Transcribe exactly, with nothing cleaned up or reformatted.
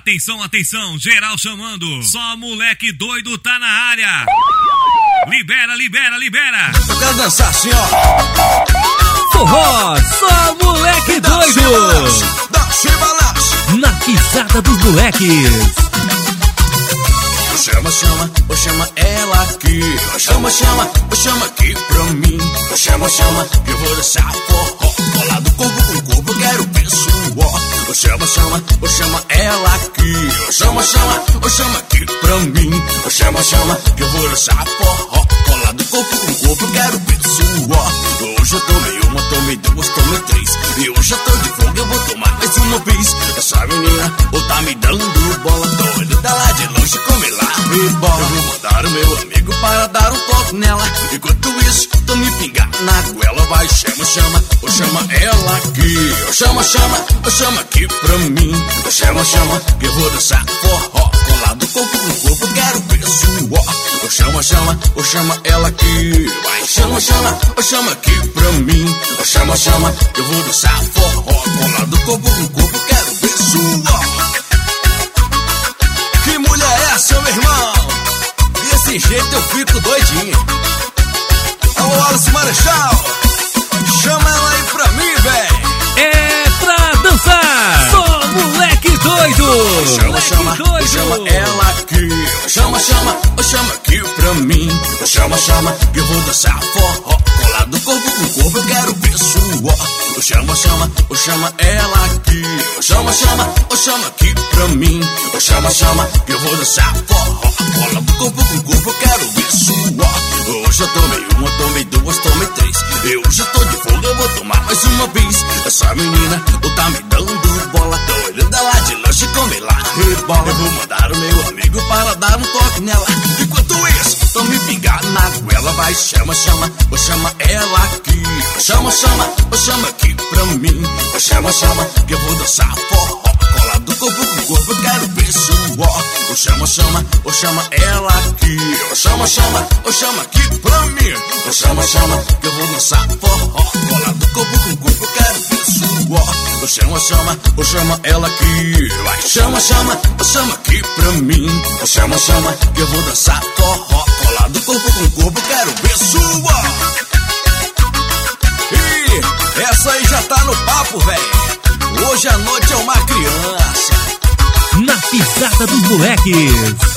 Atenção, atenção, geral chamando. Só moleque doido tá na área. Libera, libera, libera. Eu quero dançar assim, ó. Forró, só moleque doido. Dança e balança. Na pisada dos moleques. Chama, chama, ou chama ela aqui. Chama, chama, ou chama aqui pra mim. Chama, chama, que eu vou dançar forró. Colado corpo com corpo, quero ver suor. Chama, chama, ou chama ela aqui. Chama, chama, ou chama aqui pra mim. Chama, chama, que eu vou dançar forró. Colado corpo com corpo, quero ver suor. Hoje eu tomei uma, tomei duas, tomei três. E hoje eu tô de folga, eu vou tomar mais uma vez. Essa menina, ou tá me dando bola. Doido tá lá de longe, come lá. Eu vou mandar o meu amigo para dar um toque nela. Enquanto isso, tô me pingando na goela. Vai, chama, chama, ou chama ela aqui. Ou chama, chama, ou chama aqui pra mim. Ou chama, chama, que eu vou dançar forró. Colado corpo com corpo, quero ver suor. Ou chama, chama, ou chama ela aqui. Vai, chama, chama, ou chama aqui pra mim. Ou chama, chama, que eu vou dançar forró. Colado corpo com corpo, quero ver suor. Que mulher é essa, meu irmão? Desse jeito eu fico doidinho. Alô, Wallace Marechal, chama ela aí pra mim, véi. É pra dançar. Só moleque doido. Chama, moleque chama, doido. chama ela aqui. Chama, chama, chama aqui pra mim. Chama, chama, que eu vou dançar forró. Colado corpo com corpo, eu quero ver suor. Chama, chama, chama ela aqui. Chama, chama, chama aqui pra mim. Chama, chama, que eu vou dançar forró. Colado corpo com corpo, eu quero ver suor. Hoje eu tomei uma, tomei duas, tomei três. Eu já tô de folga, eu vou tomar mais uma vez. Essa menina, ou tá me dando bola. Doida lá de lanche, come lá, rebola. Eu vou mandar o meu amigo para dar um toque nela. Enquanto isso, tô me pingando na goela. Vai, chama, chama, ou chama ela aqui. Chama, chama, ou chama aqui pra mim. Chama, chama, que eu vou dançar forró. Colado corpo com corpo, eu quero ver suor. Chama, chama, ou chama ela aqui. Chama, chama, ou chama aqui pra mim. Chama, chama, que eu vou dançar forró. Colado corpo com corpo, eu quero ver suor. Chama, chama, ou chama ela aqui. Vai, chama, chama, ou chama aqui pra mim. Chama, chama, que eu vou dançar forró. Colado corpo com corpo, eu quero ver suor. E essa aí já tá no papo, véi. Hoje a noite é uma criança. Na pisada dos moleques.